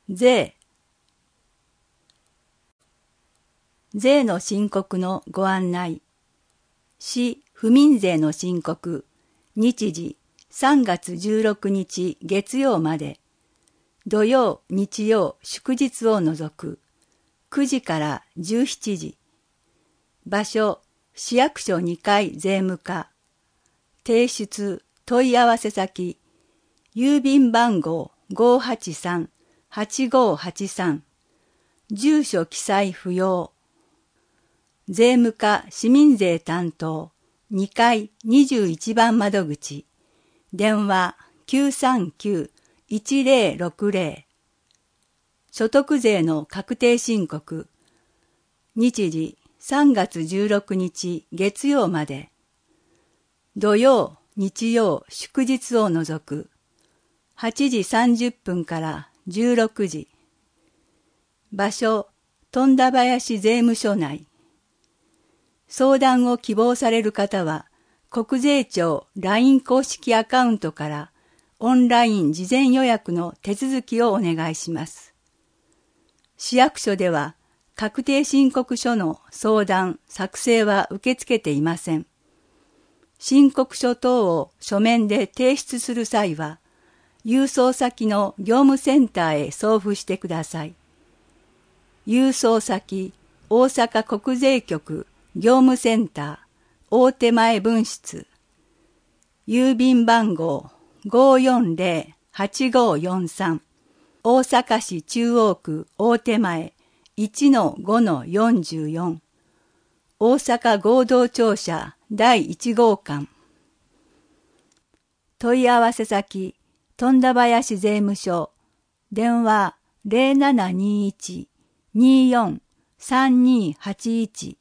税の申告のご案内。市不民税の申告、日時3月16日月曜まで、土曜、日曜、祝日を除く、9時から17時。場所、市役所2階税務課。提出、問い合わせ先、郵便番号583-8583。住所記載不要。税務課市民税担当2階21番窓口。電話939-1060。所得税の確定申告。日時3月16日月曜まで。土曜、日曜、祝日を除く。8時30分から16時。場所、富田林税務署内。相談を希望される方は、国税庁 LINE 公式アカウントからオンライン事前予約の手続きをお願いします。市役所では、確定申告書の相談・作成は受け付けていません。申告書等を書面で提出する際は、郵送先の業務センターへ送付してください。郵送先、大阪国税局業務センター大手前分室。郵便番号540-8543。大阪市中央区大手前 1-5-44。大阪合同庁舎第1号館。問い合わせ先、富田林税務署。電話0721-24-3281。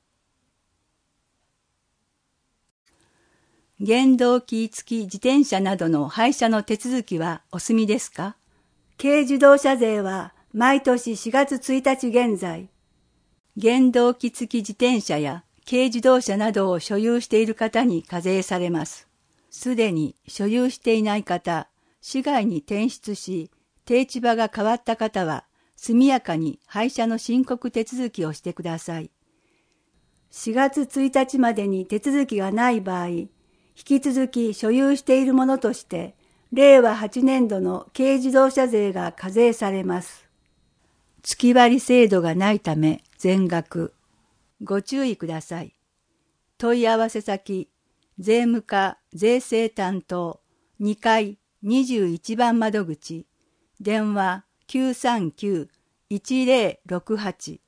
原動機付き自転車などの廃車の手続きはお済みですか？軽自動車税は毎年4月1日現在、原動機付き自転車や軽自動車などを所有している方に課税されます。すでに所有していない方、市外に転出し、定地場が変わった方は、速やかに廃車の申告手続きをしてください。4月1日までに手続きがない場合、引き続き所有しているものとして、令和8年度の軽自動車税が課税されます。月割制度がないため全額。ご注意ください。問い合わせ先、税務課税制担当2階21番窓口。電話939-1068。